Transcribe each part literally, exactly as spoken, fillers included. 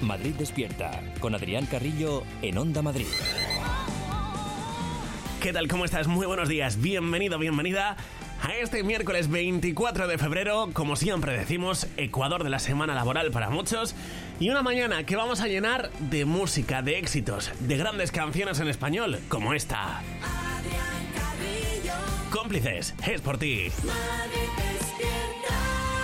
Madrid Despierta, con Adrián Carrillo en Onda Madrid. ¿Qué tal? ¿Cómo estás? Muy buenos días. Bienvenido, bienvenida a este miércoles veinticuatro de febrero. Como siempre decimos, Ecuador de la semana laboral para muchos. Y una mañana que vamos a llenar de música, de éxitos, de grandes canciones en español, como esta. Adrián Carrillo. Cómplices, es por ti. Madrid Despierta.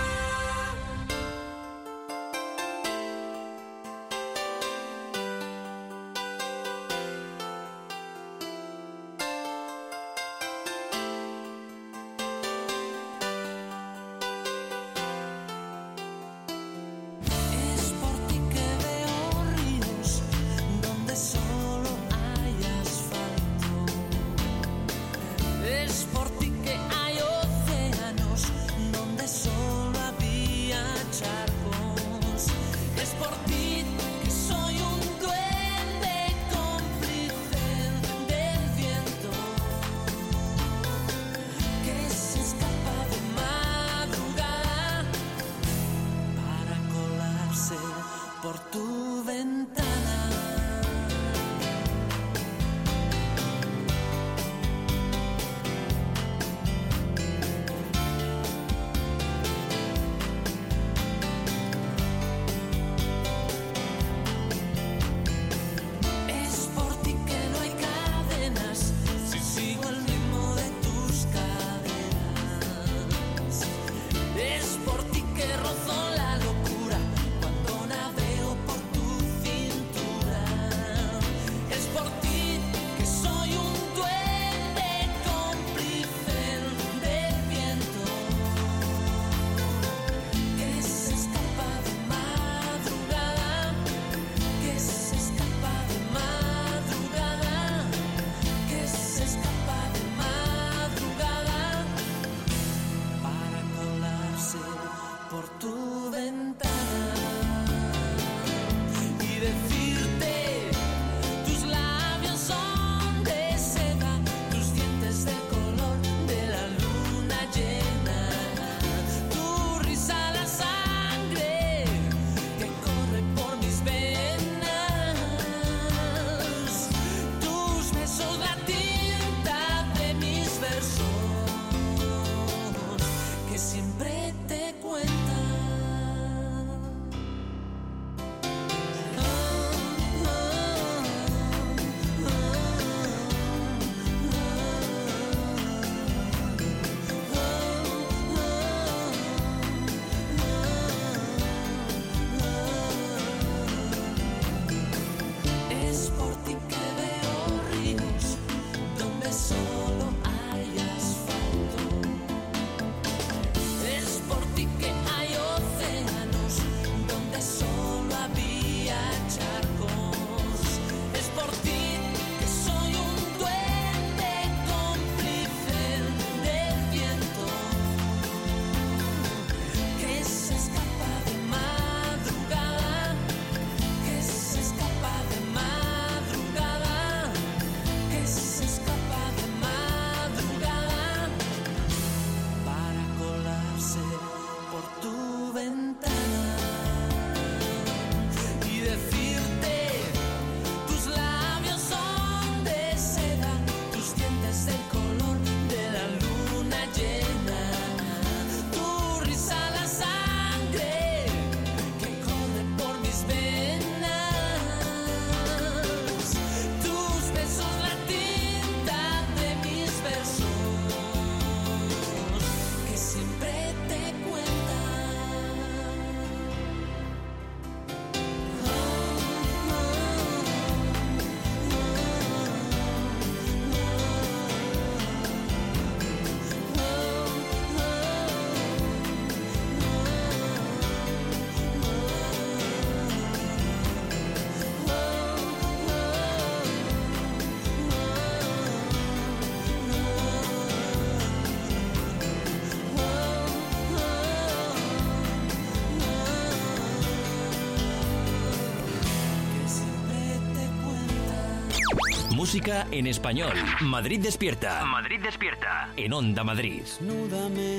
Música en español. Madrid Despierta. Madrid Despierta. En Onda Madrid. Desnúdame,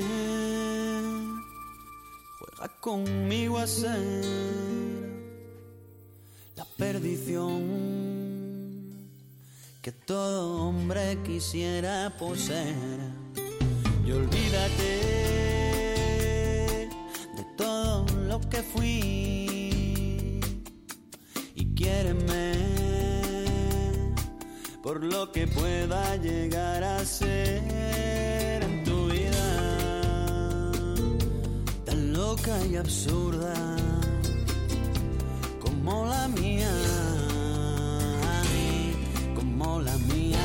juega conmigo a ser perdición que todo hombre quisiera poseer. Y olvídate de todo lo que fui y quiéreme por lo que pueda llegar a ser en tu vida, tan loca y absurda como la mía, como la mía.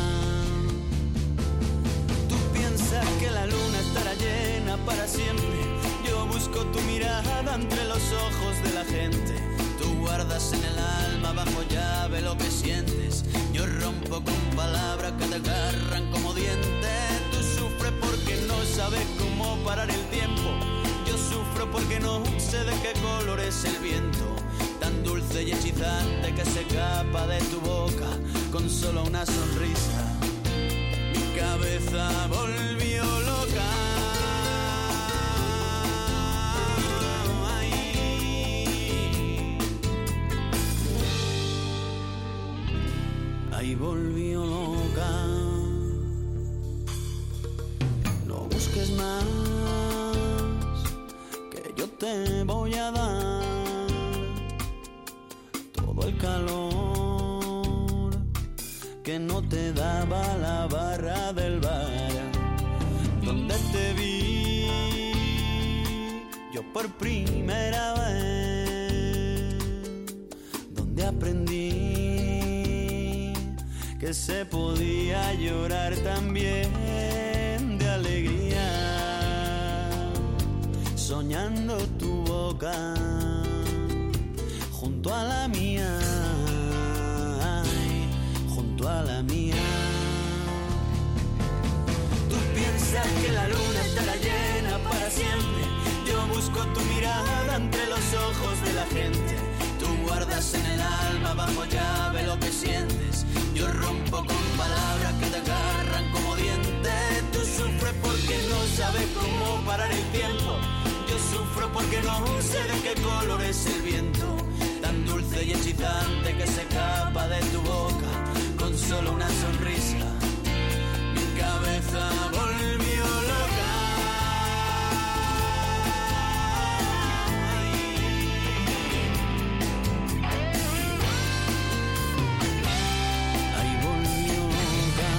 Tú piensas que la luna estará llena para siempre. Yo busco tu mirada entre los ojos de la gente. Tú guardas en el alma bajo llave lo que sientes. Yo rompo con palabras que te agarran como dientes. Tú sufres porque no sabes cómo parar el tiempo. Yo sufro porque no sé de qué color es el viento, tan dulce y hechizante que se escapa de tu boca con solo una sonrisa. Mi cabeza volvió loca. Ay. Ahí volvió loca. No busques más, que yo te voy a dar todo el calor que no te daba la barra del bar donde te vi yo por primera vez, donde aprendí que se podía llorar también de alegría, soñando tu boca junto a la mía, ay, junto a la mía. Tú piensas que la luna estará llena para siempre. Yo busco tu mirada entre los ojos de la gente. Tú guardas en el alma bajo llave lo que sientes. Yo rompo con palabras que te agarran como dientes. Tú sufres porque no sabes cómo parar el tiempo. Yo sufro porque no sé de qué color es el viento, tan dulce y hechizante que se escapa de tu boca con solo una sonrisa. Mi cabeza volvió loca. Ahí volvió loca.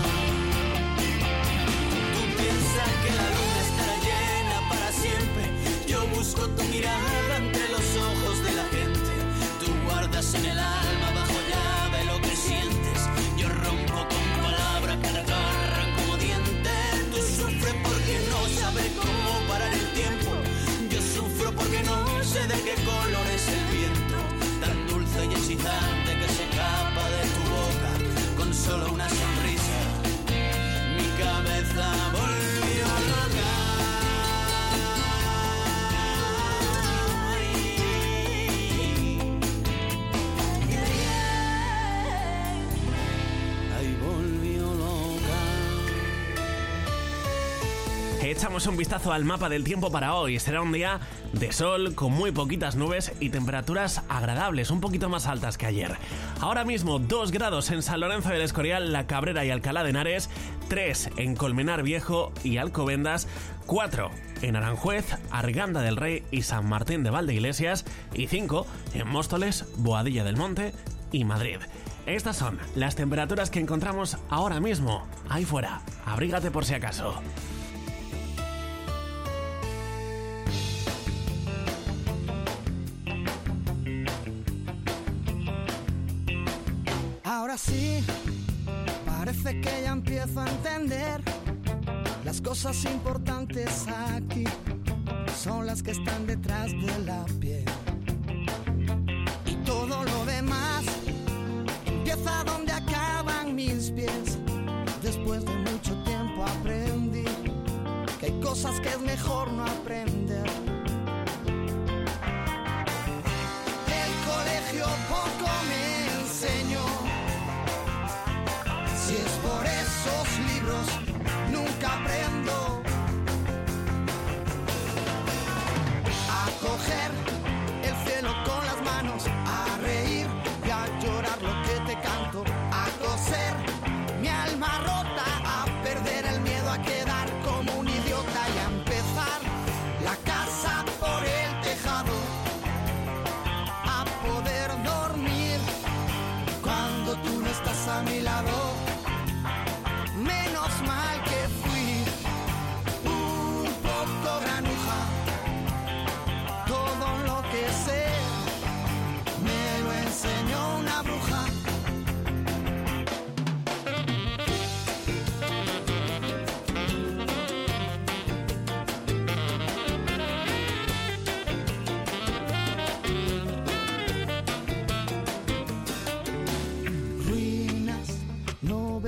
Tú piensas que la luna estará llena para siempre. Yo busco tu mirada entre los ojos de la gente. Tú guardas en el alma bajo llave lo que sientes. Yo rompo con palabras que te agarran como dientes. Tú sufres porque no sabes cómo parar el tiempo. Yo sufro porque no sé de qué color es el viento, tan dulce y excitante que se escapa de tu boca con solo una sonrisa. Mi cabeza volvió loca. Echamos un vistazo al mapa del tiempo para hoy. Será un día de sol con muy poquitas nubes y temperaturas agradables, un poquito más altas que ayer. Ahora mismo dos grados en San Lorenzo del Escorial, La Cabrera y Alcalá de Henares, tres en Colmenar Viejo y Alcobendas, cuatro en Aranjuez, Arganda del Rey y San Martín de Valdeiglesias y cinco en Móstoles, Boadilla del Monte y Madrid. Estas son las temperaturas que encontramos ahora mismo ahí fuera. Abrígate por si acaso. Ahora sí, parece que ya empiezo a entender. Las cosas importantes aquí son las que están detrás de la piel. Y todo lo demás empieza donde acaban mis pies. Después de mucho tiempo aprendí que hay cosas que es mejor no aprender. El colegio poco me enseñó. Si es por esos libros, nunca aprendo a coger el cielo con las manos, a reír y a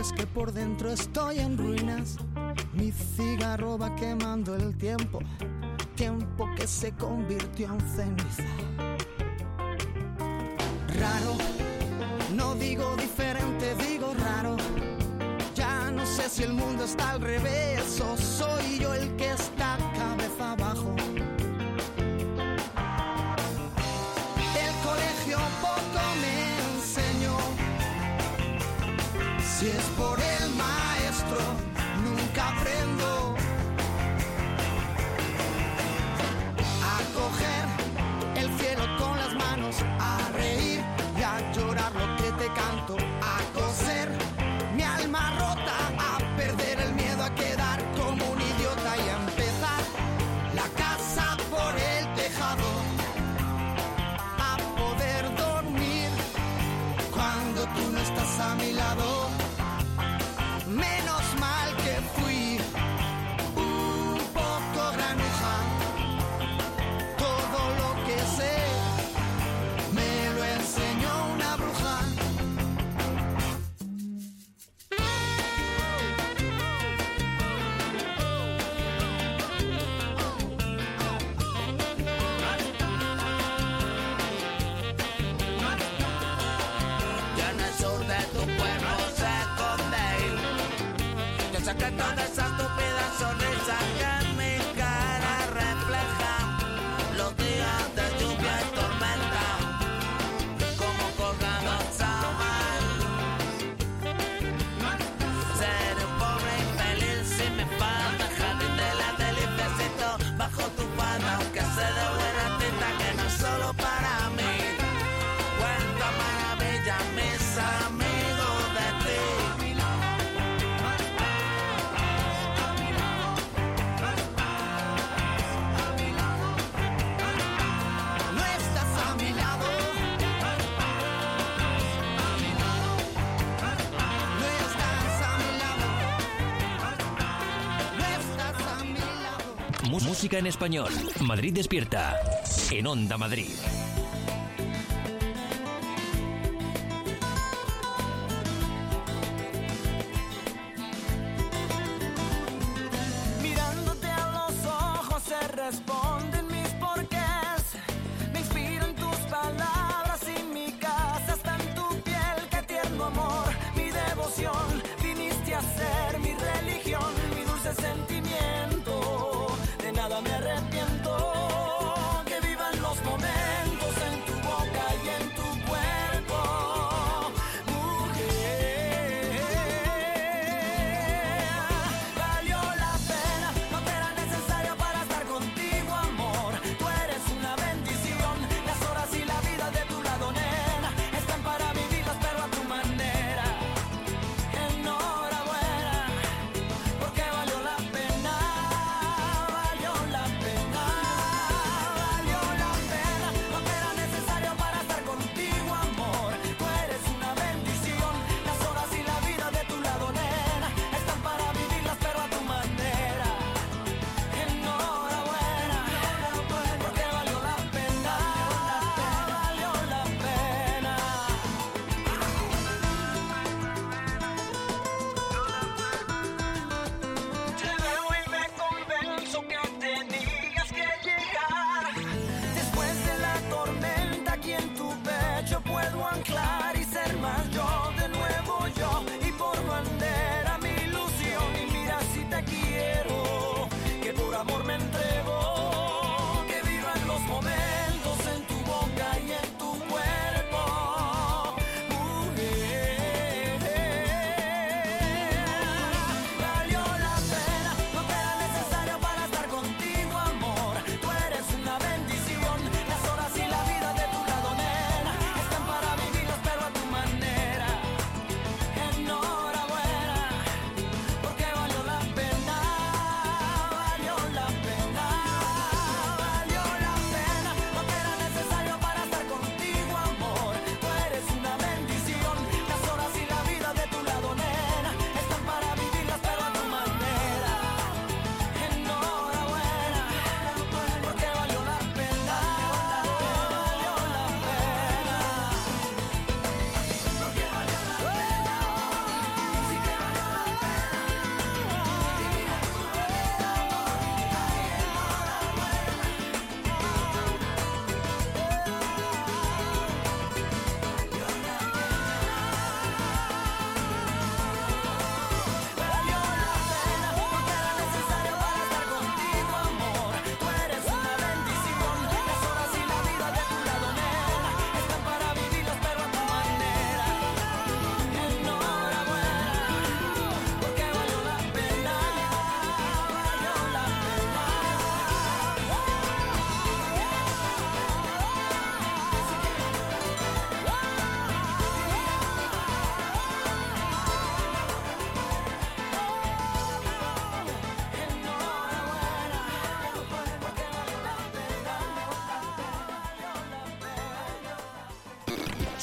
sabes que por dentro estoy en ruinas. Mi cigarro va quemando el tiempo, tiempo que se convirtió en ceniza. Raro, no digo diferente, digo raro. Ya no sé si el mundo está al revés o soy yo el que está cabeza abajo. El colegio poco me enseñó. Si es por el maestro, nunca aprendo a coger el cielo con las manos, a reír y a llorar lo que te canto, a coser mi alma rota, a perder el miedo a quedar como un idiota y a empezar la casa por el tejado, a poder dormir cuando tú no estás a mi lado. Menos mal que fui un poco granuja. Todo lo que sé me lo enseñó una bruja. Ya en el sur de tu pueblo se esconde. Yo sé que toda esa estúpida sonrisa que en mi cara refleja los días de lluvia y tormenta, como colgados a mar. Ser un pobre infeliz sin mi falta, jardín de la deliciecito bajo tu falda, aunque sé de buena tinta que no es solo para mí. Cuento maravillas mis amigos de ti. No estás a mi lado. No estás a mi lado. No estás a mi lado. Mu- Música en español. Madrid Despierta. En Onda Madrid. Mirándote a los ojos se responden mis porqués. Me inspiro en tus palabras y mi casa está en tu piel. Qué tierno amor, mi devoción. Viniste a ser mi religión, mi dulce sentimiento. De nada me arrepiento. Que vivan los momentos.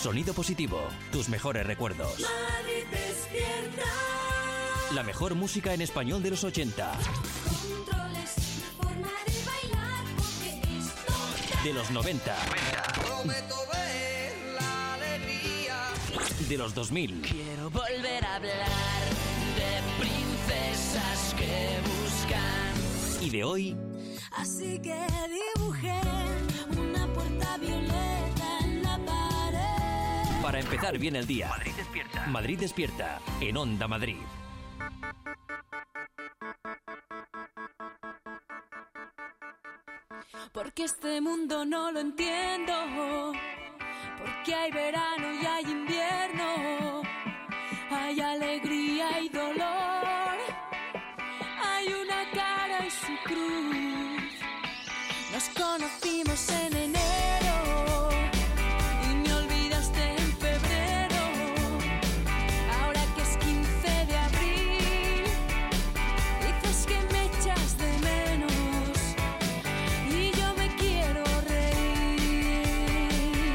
Sonido Positivo, tus mejores recuerdos. Madrid despierta. La mejor música en español de los ochenta. Controles, forma de bailar, porque esto De los noventa. Prometo ver la alegría. De los dos mil. Quiero volver a hablar de princesas que buscan. Y de hoy, Así que dibujé una puerta violeta en la pared. para empezar bien el día. Madrid despierta. Madrid despierta, en Onda Madrid. Porque este mundo no lo entiendo. Porque hay verano y hay invierno. Hay alegría y dolor. Hay una cara y su cruz. Nos conocimos en enero y me olvidaste en febrero. Ahora que es quince de abril, dices que me echas de menos y yo me quiero reír.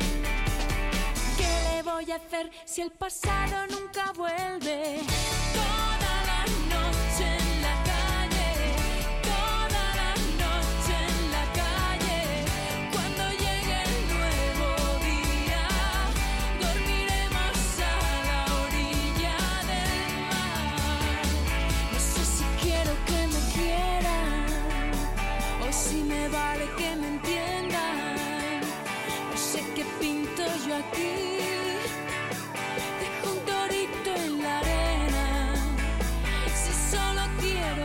¿Qué le voy a hacer si el pasado nunca vuelve? Toda la noche en la calle, toda la noche en la calle. Cuando llegue el nuevo día, dormiremos a la orilla del mar. No sé si quiero que me quieran o si me vale que me entiendan. No sé qué pinto yo aquí. Dejo un torito en la arena, si solo quiero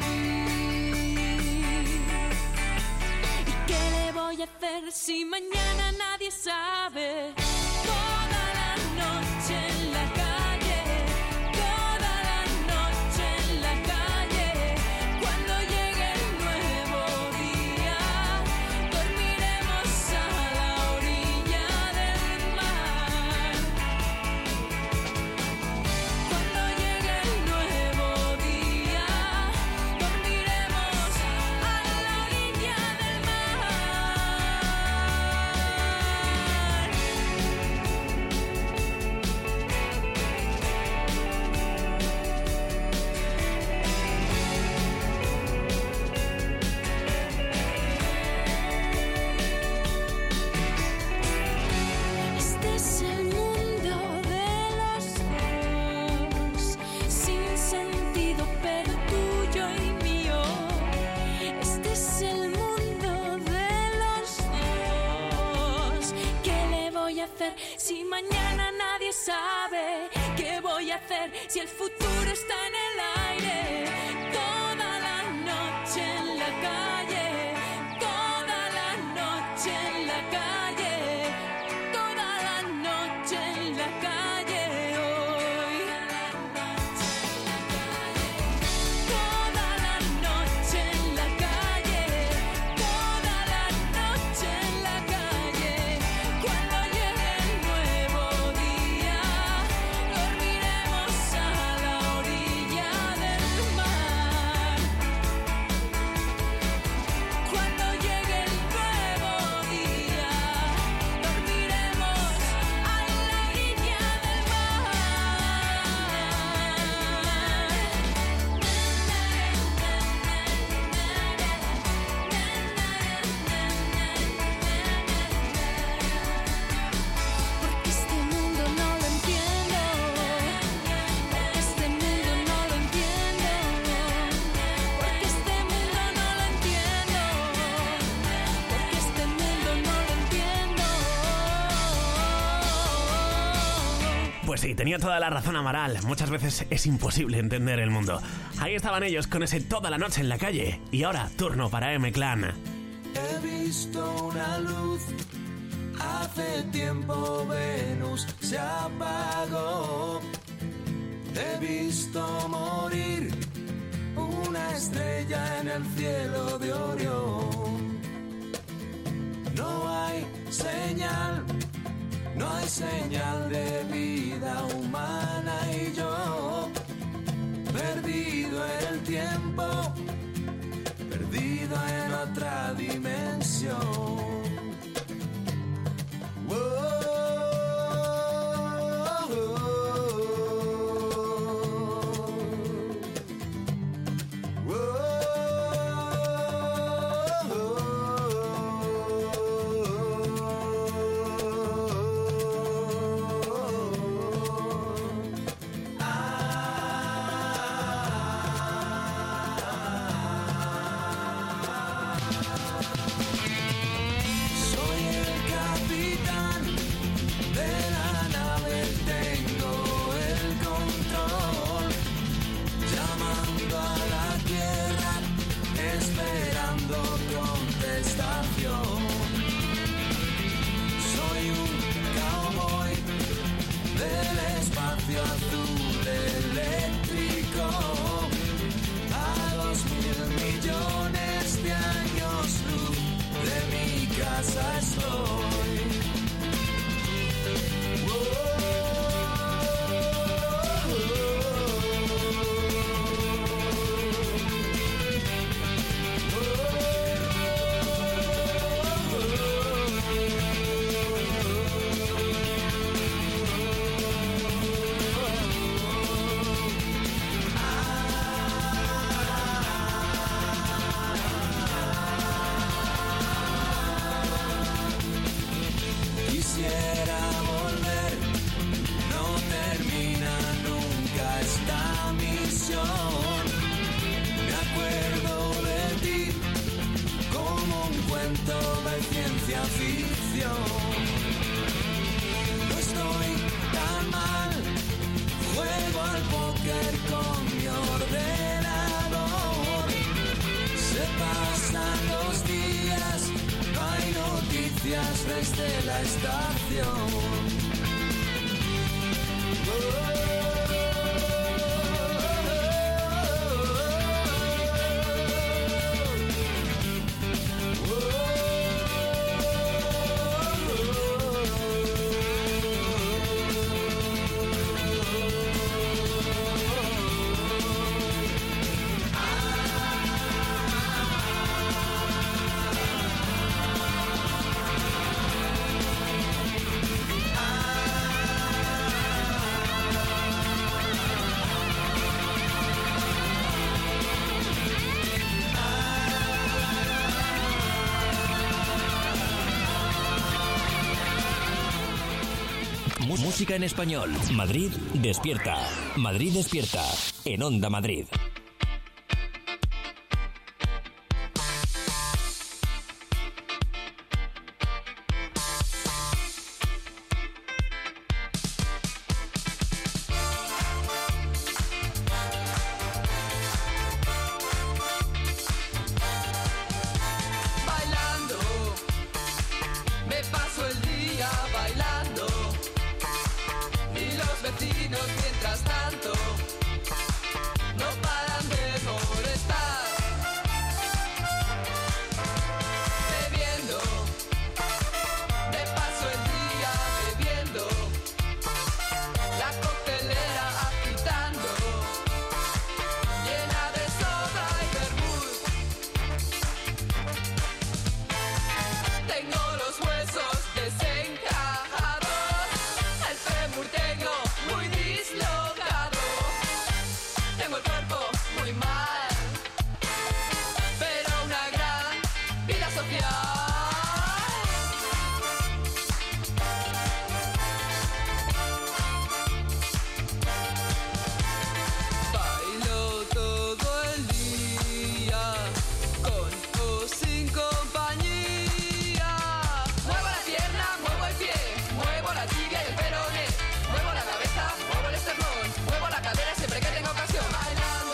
vivir. ¿Y qué le voy a hacer si mañana nadie sabe? Toda la noche en la calle, toda la noche en la calle. Cuando llegue el nuevo día, dormiremos a la orilla del mar. Cuando llegue el nuevo día, dormiremos a la orilla del mar. Este es el mundo de los dos, sin sentido pero tuyo y mío. Este es el mundo de los dos. ¿Qué le voy a hacer si mañana nadie sabe? ¿Qué voy a hacer si el futuro está en el aire? Toda la noche en la calle, toda la noche en la calle, toda la noche en la calle hoy. Toda la noche en la calle, toda la noche en la calle. Cuando llegue el nuevo día, dormiremos a la orilla del mar. Cuando llegue el nuevo día, dormiremos a la orilla del Porque este mundo no lo entiendo. Porque este mundo no lo entiendo. Porque este mundo no lo entiendo. Porque este mundo no lo entiendo. pues sí, tenía toda la razón Amaral. Muchas veces es imposible entender el mundo. Ahí estaban ellos con ese Toda la noche en la calle. Y ahora, turno para M-Clan. He visto una luz, hace tiempo Venus se apagó. He visto morir una estrella en el cielo de Orión. No hay señal, no hay señal de vida humana y yo, perdido en el tiempo, perdido en otra dimensión. Wow. casa estoy. Quisiera volver, no termina nunca esta misión. Me acuerdo de ti como un cuento de ciencia ficción. No estoy tan mal, juego al póker con mi ordenador. Se pasan los días, no hay noticias desde la estación. Oh, oh, oh, Música en español. Madrid despierta. Madrid despierta. En Onda Madrid. bailando, me paso el día bailando, y los vecinos mientras tanto no paran de molestar, bebiendo, me paso el día bebiendo, la coctelera agitando, llena de soda y vermut. Tengo los huesos desencajados, el fémur tengo muy dislocado, tengo el cuerpo muy mal, pero una gran vida social. Bailo todo el día, con o sin compañía. Muevo la pierna, muevo el pie, muevo la tibia y el peroné, muevo la cabeza, muevo el esternón, muevo la cadera siempre que tengo ocasión. Bailando.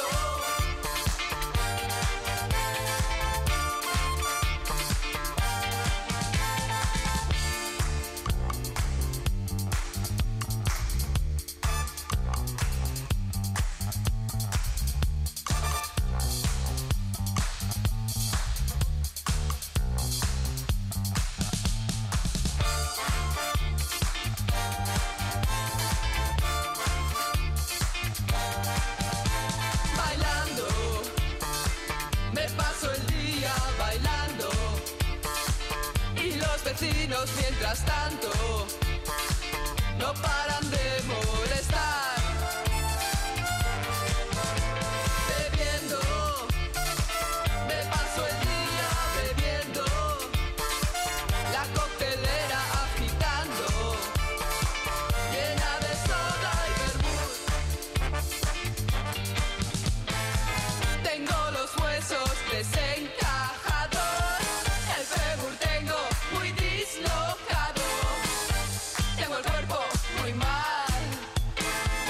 Bailando, me paso el día bailando, y los vecinos mientras tanto no paran de molestar, bebiendo, me paso el día bebiendo, la coctelera agitando, llena de soda y vermut. Tengo los huesos desencajados, el fémur tengo muy dislocado, tengo el cuerpo muy mal,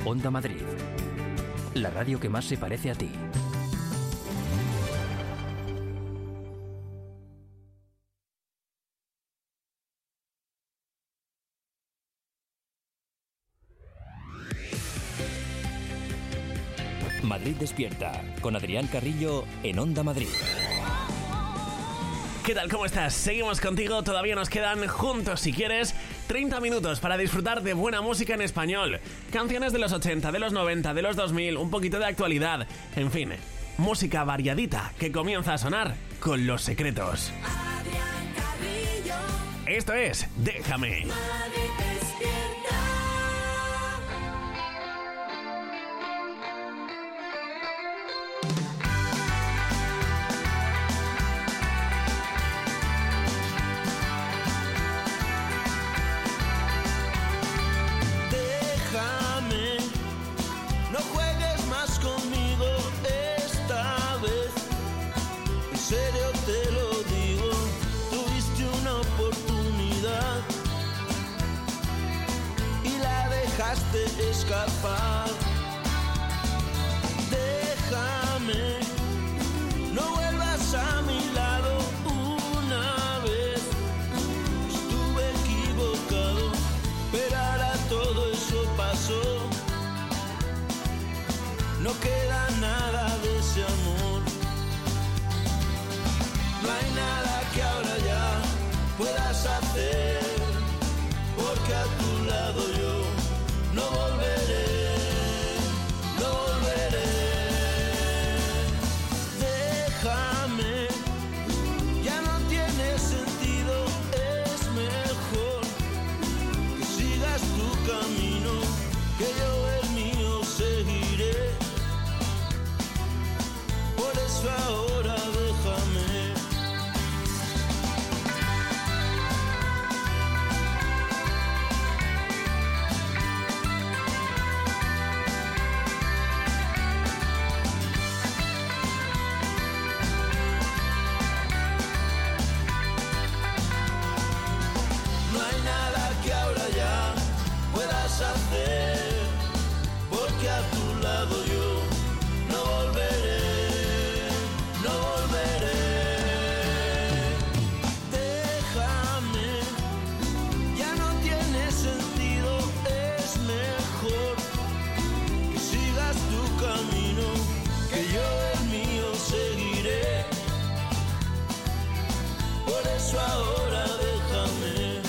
Onda Madrid, la radio que más se parece a ti. Madrid Despierta, con Adrián Carrillo en Onda Madrid. ¿Qué tal? ¿Cómo estás? Seguimos contigo, todavía nos quedan juntos, si quieres, treinta minutos para disfrutar de buena música en español. Canciones de los ochenta, de los noventa, de los dos mil, un poquito de actualidad, en fin, música variadita que comienza a sonar con Los Secretos. Adrián Carrillo, Esto es Déjame. Madrid Despierta. No juegues más conmigo esta vez, en serio te lo digo, tuviste una oportunidad y la dejaste escapar. Déjame, no vuelvas a mi lado una vez, estuve equivocado, pero ahora todo eso pasó. No queda nada de ese amor. No hay nada que ahora ya puedas hacer, porque a tu lado yo no volveré, no volveré. Déjame, ya no tiene sentido, es mejor que sigas tu camino, que yo el mío seguiré. Ahora déjame. No hay nada que ahora ya puedas hacer, porque a tu lado yo no volveré. Ahora déjame,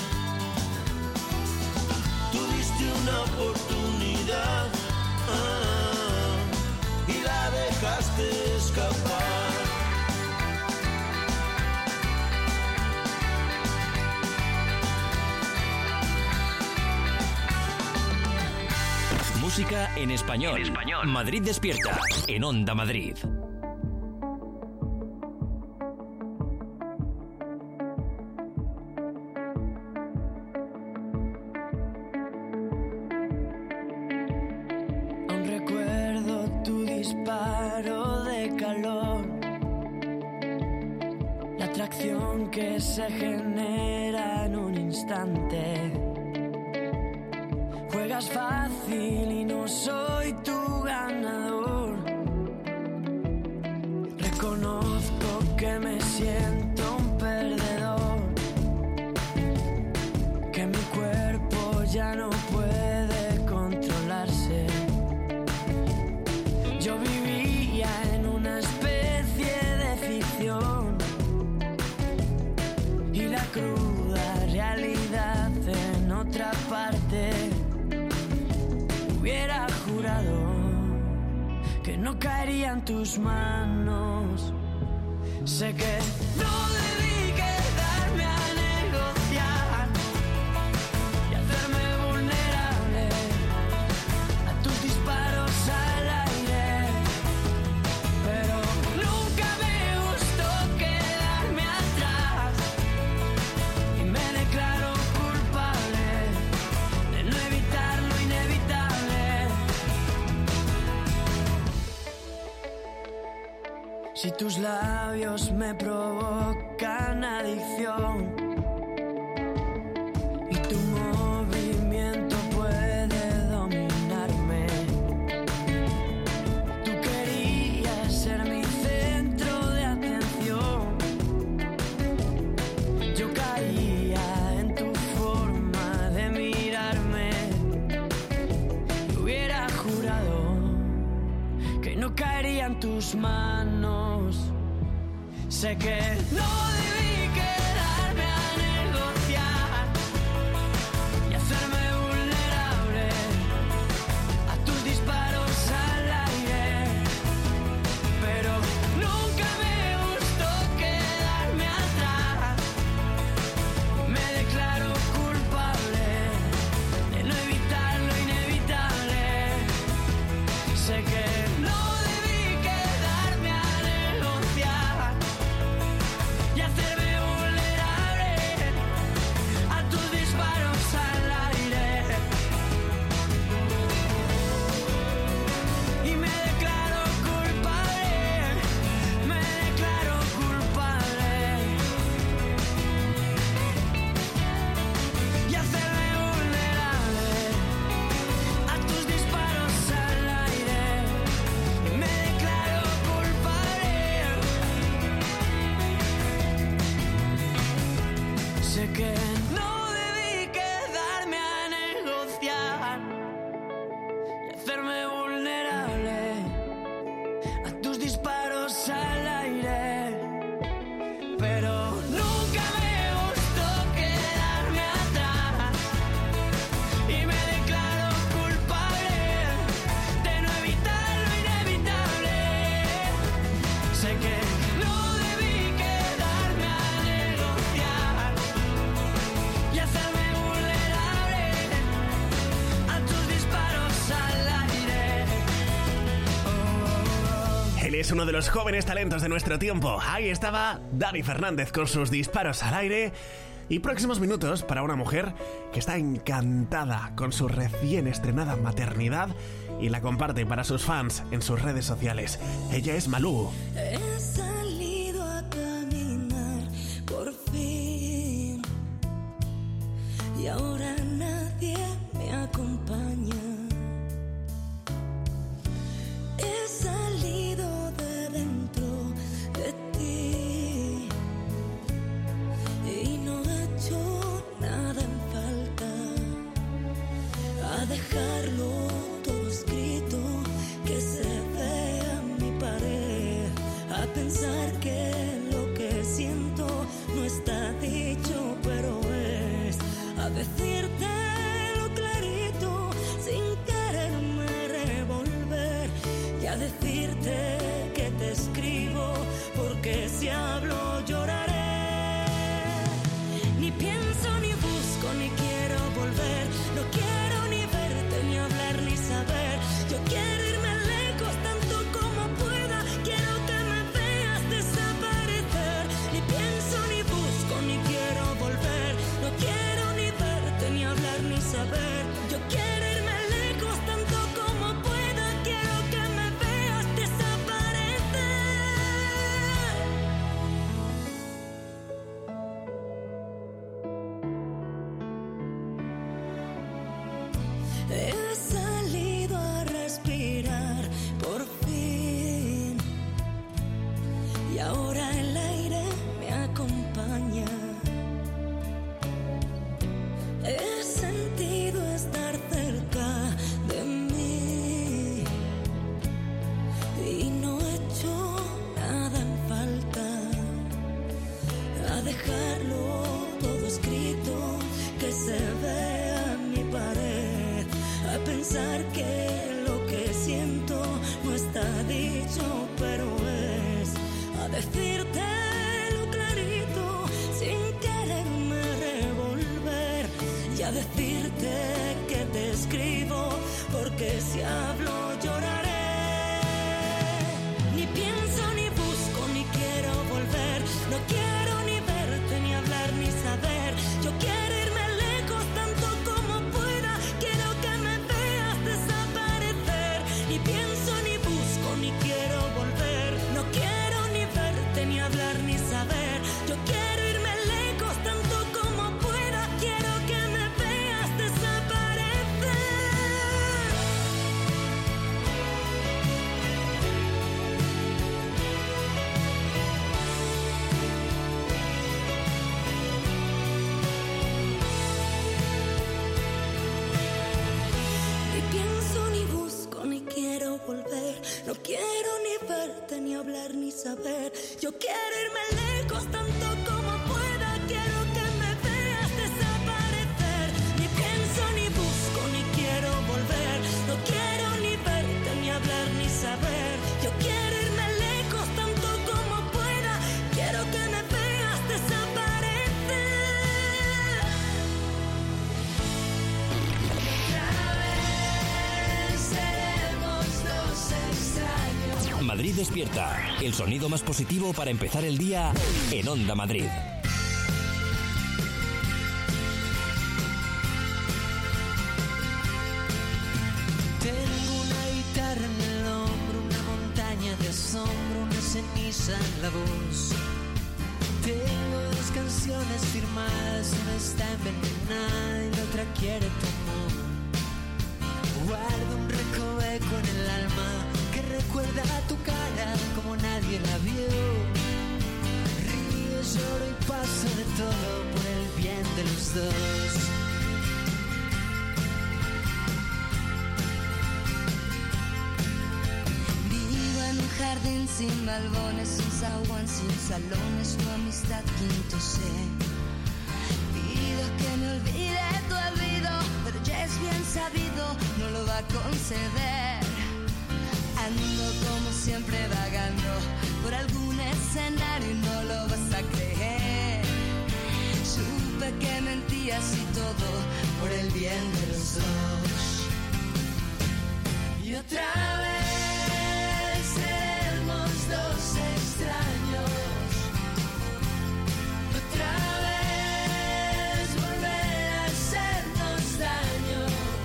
tuviste una oportunidad ah, y la dejaste escapar. Música en español. En español. Madrid Despierta, en Onda Madrid. Que se genera en un instante. Juegas fácil y no soy tu ganador. Reconozco que me siento un perdedor, que mi cuerpo ya no puede controlarse. Yo vivía en una especie de ficción, la cruda realidad en otra parte. Hubiera jurado que no caería en tus manos. Sé que no debí quedarme a negociar y hacerme vulnerable a tus disparos al aire, pero nunca me gustó quedarme atrás. Me declaro culpable de no evitar lo inevitable. Si tus labios me provocan adicción y tu movimiento puede dominarme, frían tus manos. Sé que no debí quedarme a negociar y hacerme vulnerable a tus disparos al aire, pero nunca me gustó quedarme atrás. Me declaro culpable de no evitar lo inevitable. Sé que no debí quedarme a negociar y hacerme vulnerable a tus disparos al aire. Y me declaro culpable, me declaro culpable y hacerme vulnerable a tus disparos al aire. Y me declaro culpable. Sé que no debí quedarme a negociar y hacerme vulnerable a tus disparos al aire, pero nunca me gustó quedarme atrás. Y me declaro culpable de no evitar lo inevitable. Sé que no debí quedarme a negociar y hacerme vulnerable a tus disparos al aire. Oh, oh, oh. Él es uno de los jóvenes talentos de nuestro tiempo. Ahí estaba Dani Fernández con sus disparos al aire. Y próximos minutos para una mujer que está encantada con su recién estrenada maternidad y la comparte para sus fans en sus redes sociales. Ella es Malú. He salido a caminar por fin y ahora nadie me acompaña. He salido de dentro de ti y no he hecho nada en falta. A dejarlo todo escrito, que se vea en mi pared. A pensar que lo que siento no está dicho, pero es. A decirte lo clarito, sin quererme revolver. Y a decirte que te escribo, porque si hablo lloraré. Ni pienso, ni busco, ni quiero volver. No quiero ni verte, ni hablar, ni saber. Yo quiero irme lejos tanto como pueda. Quiero que me veas desaparecer. Ni pienso, ni busco, ni quiero volver. No quiero ni verte, ni hablar, ni saber. Yo quiero irme lejos tanto como pueda. Quiero que me veas desaparecer. He salido a respirar por fin y ahora el aire me acompaña. He sentido estar cerca de mí y no he hecho nada en falta. A dejarlo todo escrito, que se vea en mi pared. A pensar que lo que siento no está dicho, pero es. A decirte lo clarito, sin quererme revolver. Y a decirte que te escribo, porque si hablo lloraré. Ni pienso, ni busco, ni quiero volver. No quiero ni verte, ni hablar, ni saber. Yo quiero irme lejos tanto como pueda. Quiero que me veas desaparecer. Ni pienso, ni busco, ni quiero volver. No quiero ni verte, ni hablar, ni saber. Yo quiero irme lejos tanto como pueda. Quiero que me veas desaparecer. Ni pienso, ni busco, ni quiero volver. No quiero ni ver verte, ni hablar, ni saber. Yo quiero irme lejos tanto como pueda. Quiero que me veas desaparecer. Ni pienso, ni busco, ni quiero volver. No quiero ni verte, ni hablar, ni saber. Yo quiero irme lejos tanto como pueda. Quiero que me veas desaparecer. Otra vez seremos dos extraños. Madrid despierta. El sonido más positivo para empezar el día en Onda Madrid. Tengo una guitarra en el hombro, una montaña de asombro, una ceniza en la voz. Tengo dos canciones firmadas, una está envenenada y la otra quiere tu amor. Guardo un recoveco en el alma que recuerda tu cara como nadie la vio. Río, lloro y paso de todo por el bien de los dos. Un jardín sin balbones, sin zaguán, sin salones, tu amistad quinto C. Pido que me olvide tu olvido, pero ya es bien sabido, no lo va a conceder. Ando como siempre vagando por algún escenario y no lo vas a creer. Supe que mentías y todo por el bien de los dos. Y otra vez seremos dos extraños. Otra vez volver a hacernos daño.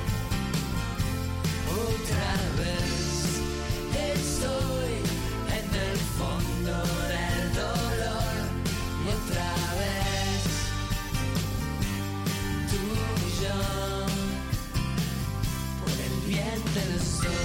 Otra vez estoy en el fondo del dolor. Y otra vez tú y yo por el bien de los dos.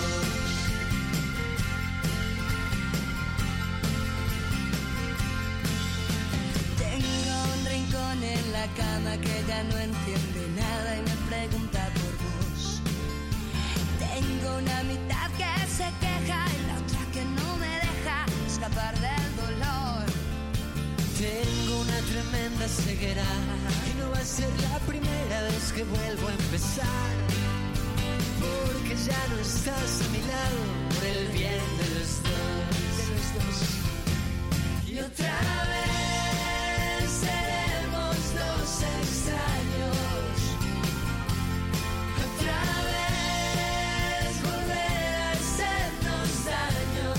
En la cama que ya no entiende nada y me pregunta por vos. Tengo una mitad que se queja y la otra que no me deja escapar del dolor. Tengo una tremenda ceguera y no va a ser la primera vez que vuelvo a empezar, porque ya no estás a mi lado por el bien de los dos, de los dos. Y otra vez seremos dos extraños. Otra vez volver a hacernos daño.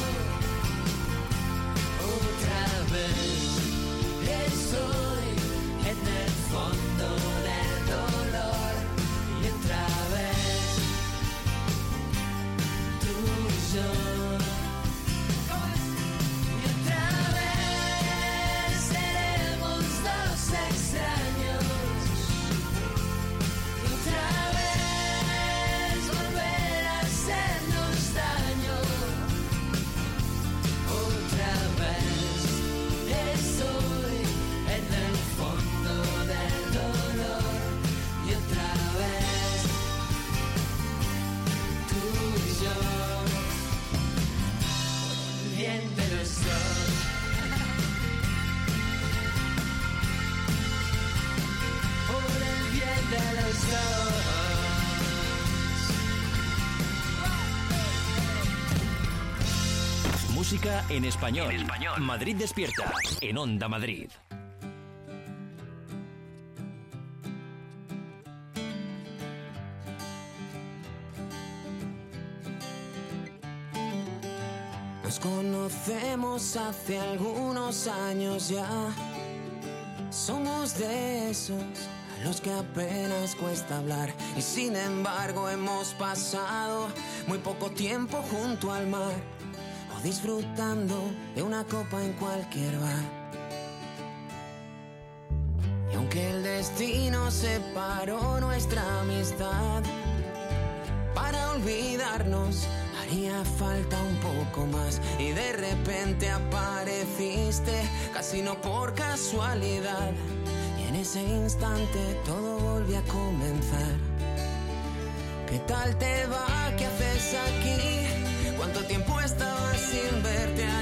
Otra vez estoy en el fondo del dolor. Y otra vez tú y yo. Música en español. En español. Madrid despierta. En Onda Madrid. Nos conocemos hace algunos años ya. Somos de esos a los que apenas cuesta hablar. Y sin embargo hemos pasado muy poco tiempo junto al mar, o disfrutando de una copa en cualquier bar. Y aunque el destino separó nuestra amistad, para olvidarnos haría falta un poco más. Y de repente apareciste, casi no por casualidad, y en ese instante todo volvió a comenzar. ¿Qué tal te va? ¿Qué haces aquí? ¿Cuánto tiempo estabas sin verte?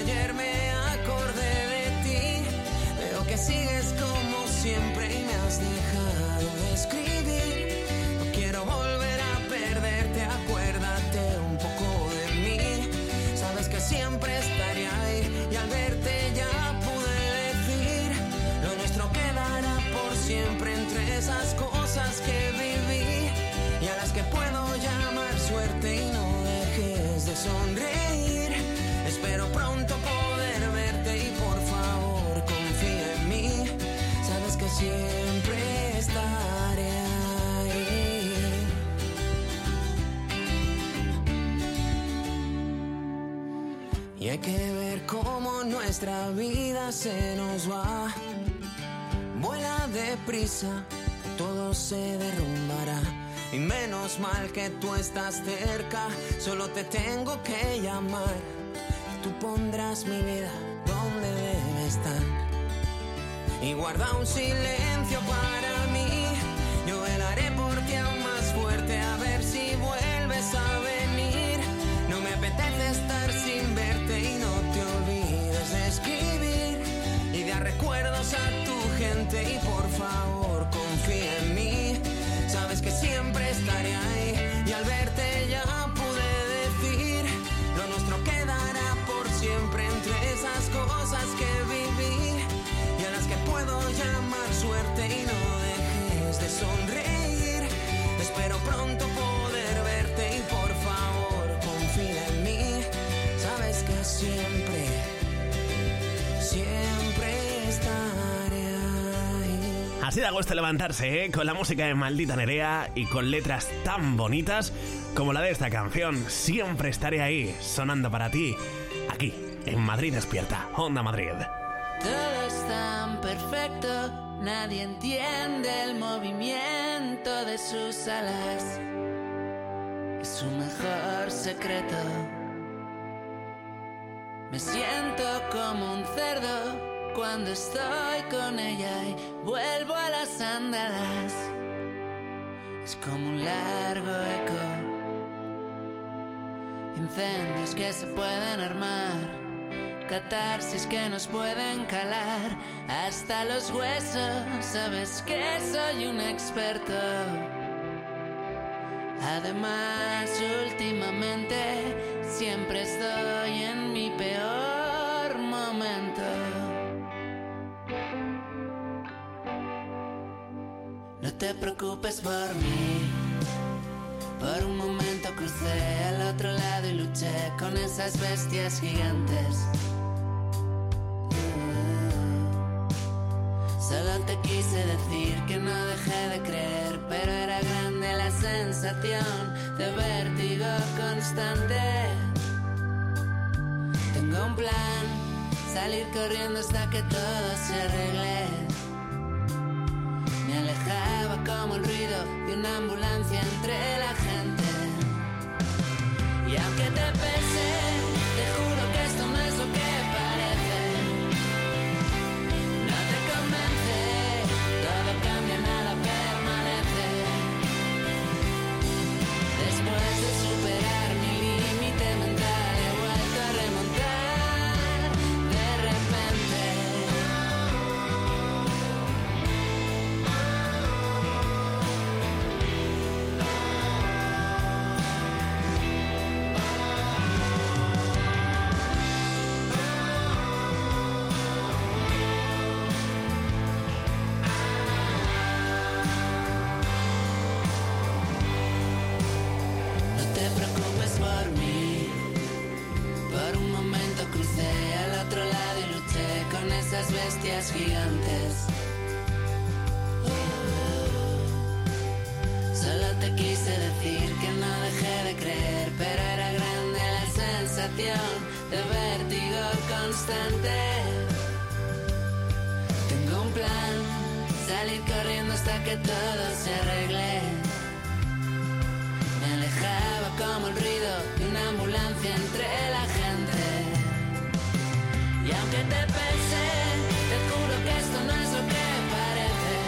sonreír. Espero pronto poder verte y por favor confía en mí. Sabes que siempre estaré ahí. Y hay que ver cómo nuestra vida se nos va. Vuela deprisa, todo se derrumbará. Y menos mal que tú estás cerca, solo te tengo que llamar. Y tú pondrás mi vida donde debe estar. Y guarda un silencio para mí. Yo velaré por ti aún más fuerte, a ver si vuelves a venir. No me apetece estar sin verte y no te olvides de escribir y dar recuerdos a tu gente y por favor confía en mí. Sabes que siempre estaré ahí y al verte ya pude decir lo nuestro quedará por siempre entre esas cosas que viví y a las que puedo llamar suerte. Y no dejes de sonreír, espero pronto poder verte y por favor confía en mí. Sabes que siempre, siempre estaré ahí. Así da gusto levantarse, ¿eh? Con la música de Maldita Nerea y con letras tan bonitas como la de esta canción. Siempre estaré ahí, sonando para ti, aquí, en Madrid Despierta, Onda Madrid. Todo es tan perfecto, nadie entiende el movimiento de sus alas. Es su mejor secreto. Me siento como un cerdo cuando estoy con ella y vuelvo a las andadas. Es como un largo eco, incendios que se pueden armar, catarsis que nos pueden calar hasta los huesos. Sabes que soy un experto. Además, últimamente siempre estoy en mi peor momento. No te preocupes por mí. Por un momento crucé al otro lado y luché con esas bestias gigantes. Solo te quise decir que no dejé de creer, pero era grande la sensación de vértigo constante. Tengo un plan, salir corriendo hasta que todo se arregle. Me alejaba como el ruido de una ambulancia entre la gente. Y aunque te pese, te juro que esto no es lo que parece. No te convence, todo cambia, nada permanece. Después de superar mi límite mental, he vuelto a remontar de repente. Esas bestias gigantes. Solo te quise decir que no dejé de creer, pero era grande la sensación de vértigo constante. Tengo un plan, salir corriendo hasta que todo se arregle. Me alejaba como el ruido de una ambulancia entre la gente. Y aunque te pensé, te juro que esto no es lo que parece.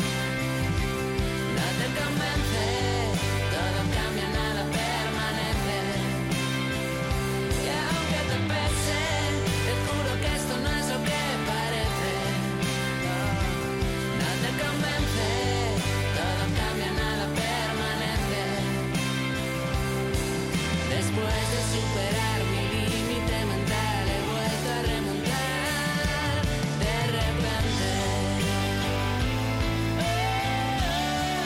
No te convence, todo cambia, nada permanece. Y aunque te pese, te juro que esto no es lo que parece. No te convence, todo cambia, nada permanece. Después de superar mi límite mental, he vuelto a remontar de repente.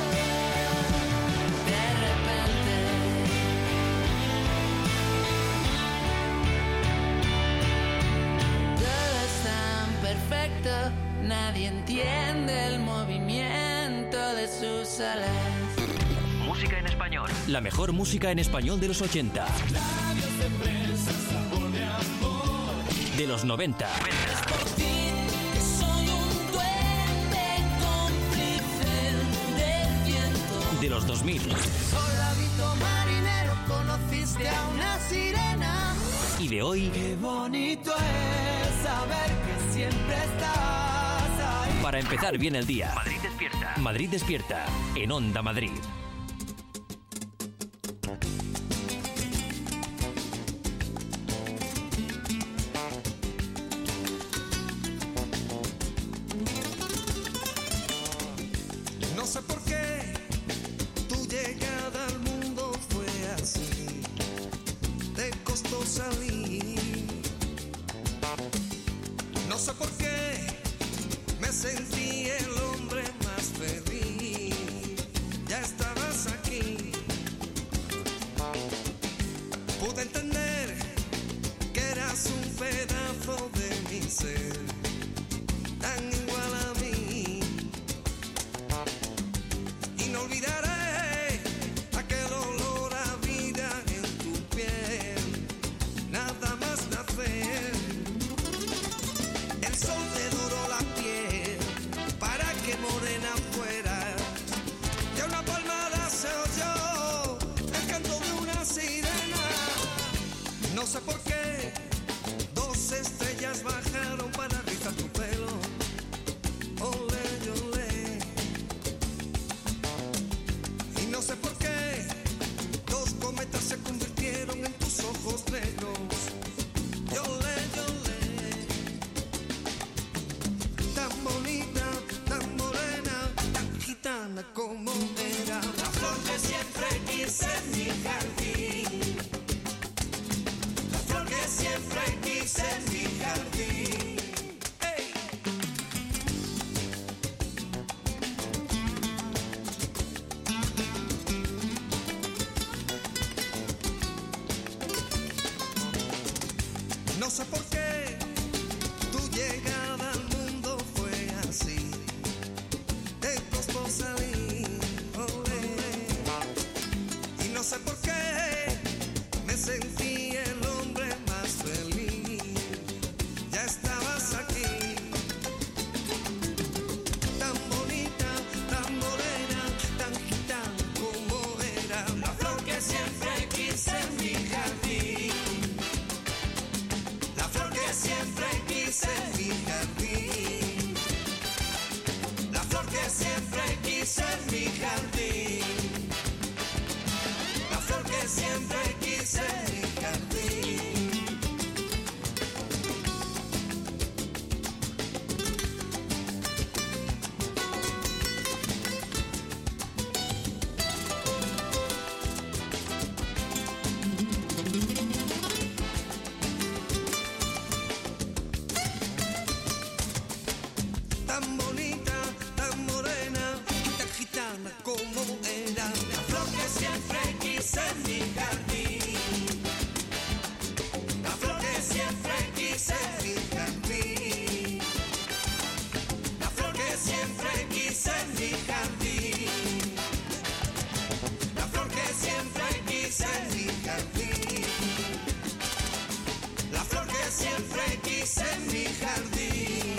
De repente. entiende el movimiento de sus alas. Música en español. La mejor música en español de los ochenta. De los noventa. Por fin soy un duende cómplice del viento. De los dos mil. Soldadito marinero, conociste a una sirena. Y de hoy. Qué bonito es saber que siempre estás ahí. Para empezar bien el día. Madrid despierta. Madrid despierta. En Onda Madrid. No sé por qué tu llegada al mundo fue así, te costó salir. No sé por qué me sentí el hombre más feliz. Ya estabas aquí. Pude entender que eras un pedazo de mi ser, tan igual a mí. Y no olvidaré aquel olor a vida en tu piel, nada más nacer. El sol te doró la piel para que morena fuera. Y a una palmada se oyó el canto de una sirena. No sé por qué dos estrellas bajaron para rizar tu pelo. Olé, olé. Y no sé por qué dos cometas se convirtieron en tus ojos negros. Yolé, yolé. Tan bonita, tan morena, tan gitana como era. La flor que siempre quise en mi jardín. La flor que siempre quise en mi jardín. ¡Ey! No sé por qué tu llegada al mundo fue así, te costó salir. Olé. Y no sé por qué me sentí el hombre más feliz. Ya estabas aquí, tan bonita, tan morena, tan gitana como era. La flor que siempre quise en mi jardín. La flor que siempre quise en mi jardín. La flor que siempre quise en mi jardín. La flor que siempre quise en mi jardín. Tan bonita, tan morena, tan gitana como era. La flor que siempre quise en mi jardín. La flor que siempre quise en mi jardín. La flor que siempre quise en mi jardín. La flor que siempre quise en mi jardín. La flor que siempre quise en mi jardín.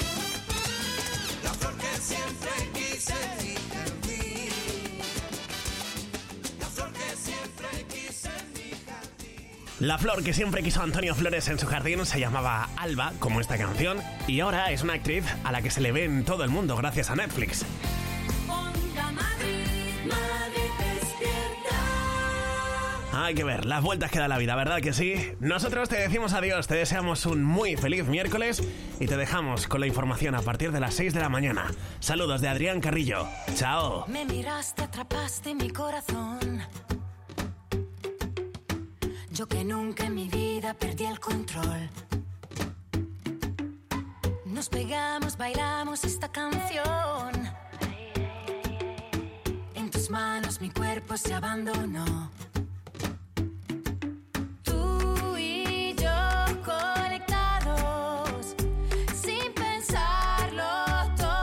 La flor que siempre quise en mi jardín. La flor que siempre quise en mi jardín. La flor que siempre quiso Antonio Flores en su jardín se llamaba Alba, como esta canción, y ahora es una actriz a la que se le ve en todo el mundo gracias a Netflix. Onda Madrid, Madrid despierta. Hay que ver las vueltas que da la vida, ¿verdad que sí? Nosotros te decimos adiós, te deseamos un muy feliz miércoles y te dejamos con la información a partir de las seis de la mañana. Saludos de Adrián Carrillo. Chao. Me miraste, atrapaste mi corazón. Yo que nunca en mi vida perdí el control. Nos pegamos, bailamos esta canción. En tus manos mi cuerpo se abandonó. Tú y yo conectados, sin pensarlo todo.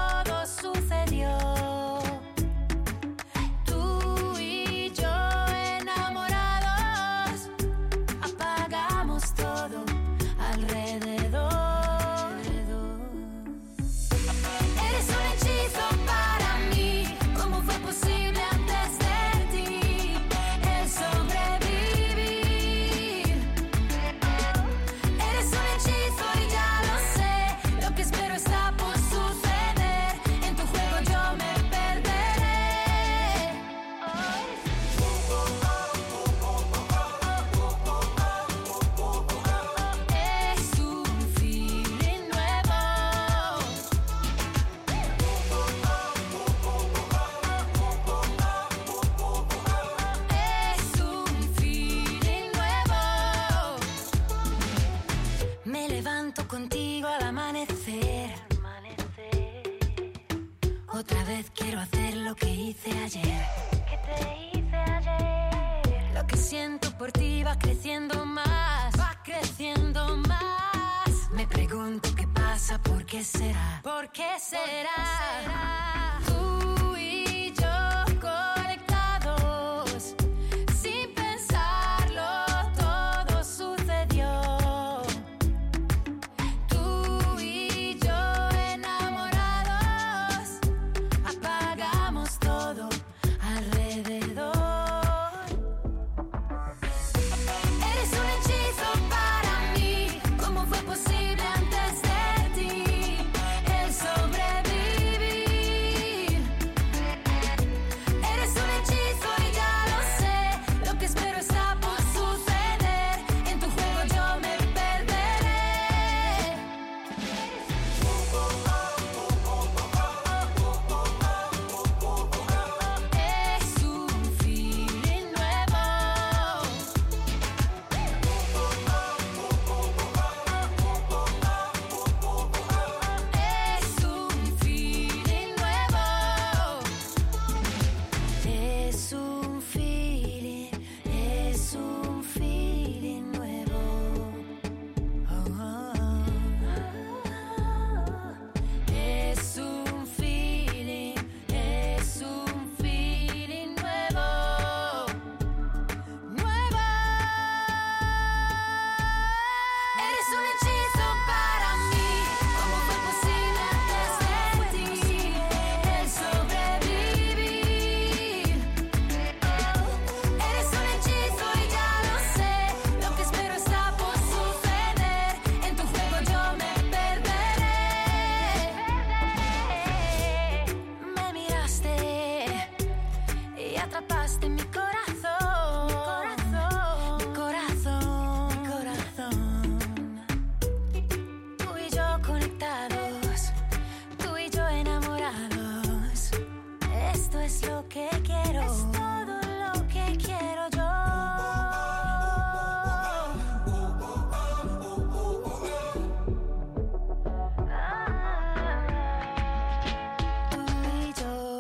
por ti va creciendo más, va creciendo más. Me pregunto qué pasa, ¿por qué será? ¿Por qué será? Tú y yo conectados, sin pensarlo todo sucedió. Tú y yo enamorados, apagamos todo alrededor. Eres un hechizo para mí, ¿cómo fue posible antes de ti el sobrevivir? Eres un hechizo y ya lo sé, lo que espero está por suceder, en tu juego yo me perderé. Es un feeling nuevo. Es un feeling nuevo. Es un feeling, es un feeling nuevo. Oh, oh, oh. Es un feeling, es un feeling nuevo. Nuevo. Eres un hechizo para mí, ¿cómo fue posible antes de ti el sobrevivir? Oh, eres un hechizo y ya lo sé, lo que espero está por suceder, en tu juego yo me perderé. Me miraste y atrapaste mi corazón, mi corazón, mi corazón. Tú y yo conectados, tú y yo enamorados. Esto es lo que quiero, es todo lo que quiero yo. Tú y yo.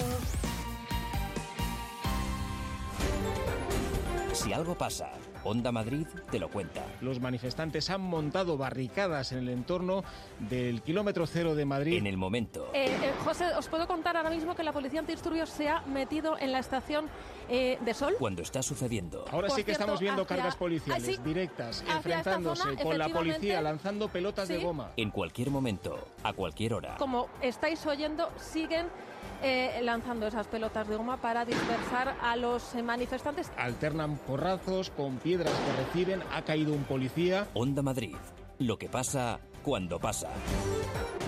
Si algo pasa, Onda Madrid te lo cuenta. Los manifestantes han montado barricadas en el entorno del kilómetro cero de Madrid. En el momento. Eh, eh, José, os puedo contar ahora mismo que la policía antidisturbios se ha metido en la estación eh, de Sol. Cuando está sucediendo. Ahora Por sí que cierto, estamos viendo hacia- cargas policiales Ah, sí. directas, Hacia esta enfrentándose zona, con la policía, efectivamente. lanzando pelotas de Sí. goma. En cualquier momento, a cualquier hora. Como estáis oyendo, siguen eh, lanzando esas pelotas de goma para dispersar a los eh, manifestantes. Alternan porrazos con piedras que reciben. Ha caído un policía. Onda Madrid. Lo que pasa cuando pasa.